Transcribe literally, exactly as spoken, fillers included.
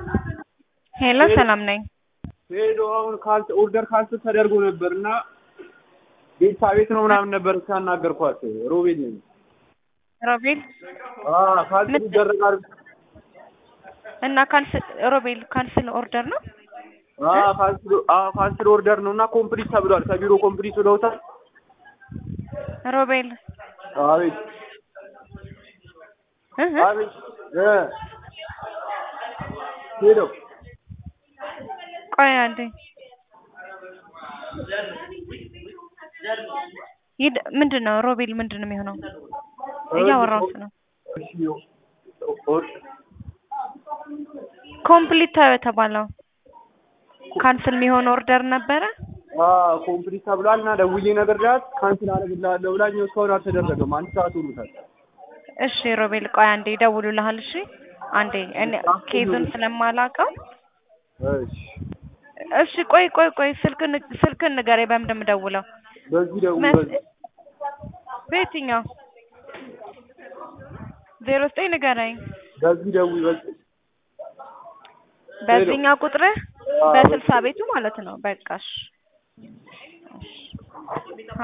ሄሎ ሰላም ነኝ። ሄሎ አሁን ካል ኦርደር ካንስል ተደርጎ ነበርና ቤታ ቤት ነው ምናምን ነበር ሳናገርኳት ሮቤል ነኝ። ሮቤል አዎ ካንስል ይደረጋል እና ካንስል ሮቤል ካንስል ኦርደር ነው? አዎ ካንስል አዎ ካንስል ኦርደር ነውና ኮምፕሊት ተብሏል። ከቢሮ ኮምፕሊት ብለውታል። ሮቤል አቤት እህ አቤት እ ሄሎ ቆይ አንዴ ይድ ምንድነው ሮቤል ምንድነው የሚሆነው? እያወራሁት ነው። ኮምፕሊት ተባለው ካንስል የሚሆን ኦርደር ነበረ። አዎ ኮምፕሊት ተብሏልና ደውዬ ነገርላት ካንስል አደርግልሃለሁ ብላኝ እስካሁን አልተደረገም። አንድ ሰዓት ሆኖታል። እሺ ሮቤል ቆይ አንዴ ይደውሉልሃል። እሺ አንዴ እኔ ኬዝን ስለማላውቀው እሺ እሺ ቆይ ቆይ ቆይ ስልክን ስልክን ንገረኝ። በምን እንደምደውለው በዚህ ደውል በዚህ በየትኛው ዜሮ ዘጠኝ ንገረኝ። በዚህ ደውል በዚህ በዚህኛው ቁጥር በስልሳ ቤቱ ማለት ነው። በቃሽ